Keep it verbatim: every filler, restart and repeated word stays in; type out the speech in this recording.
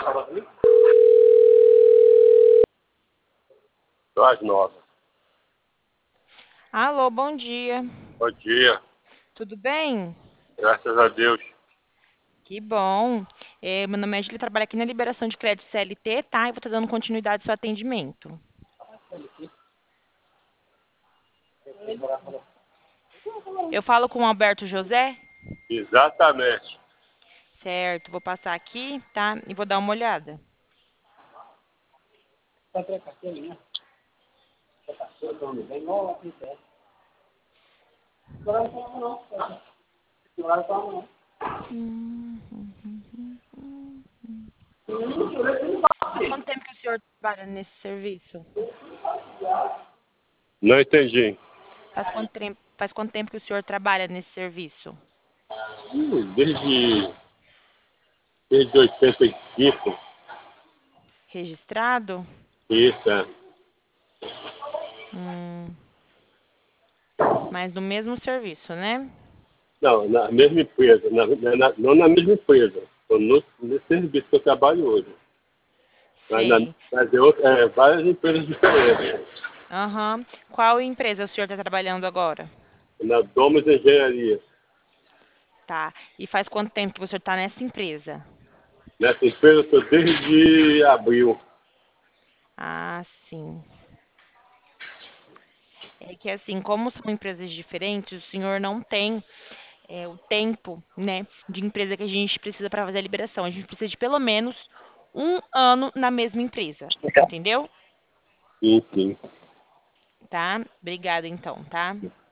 Das nove. Alô, bom dia. Bom dia. Tudo bem? Graças a Deus. Que bom. É, meu nome é Julia, trabalho aqui na liberação de crédito C L T, tá? E vou estar dando continuidade ao seu atendimento. Eu falo com o Alberto José? Exatamente. Certo, vou passar aqui, tá? E vou dar uma olhada. Hum, hum, hum, hum, hum, hum. Faz quanto tempo que o senhor trabalha nesse serviço? Não entendi. Faz quanto, trem- faz quanto tempo que o senhor trabalha nesse serviço? Hum, Desde, desde oitenta e cinco. Registrado? Isso, é. Hum, mas no mesmo serviço, né? Não, na mesma empresa. Na, na- não na mesma empresa. Estou no, no serviço que eu trabalho hoje. Mas, na, Sei. mas é, outra- é várias empresas diferentes. Aham. Qual empresa o senhor está trabalhando agora? Na Domus Engenharia. Tá. E faz quanto tempo que o senhor está nessa empresa? Nessa empresa eu estou desde abril. Ah, sim. É que assim, como são empresas diferentes, o senhor não tem é, o tempo, né, de empresa que a gente precisa para fazer a liberação. A gente precisa de pelo menos um ano na mesma empresa, entendeu? Sim, sim. Tá? Obrigada, então, tá?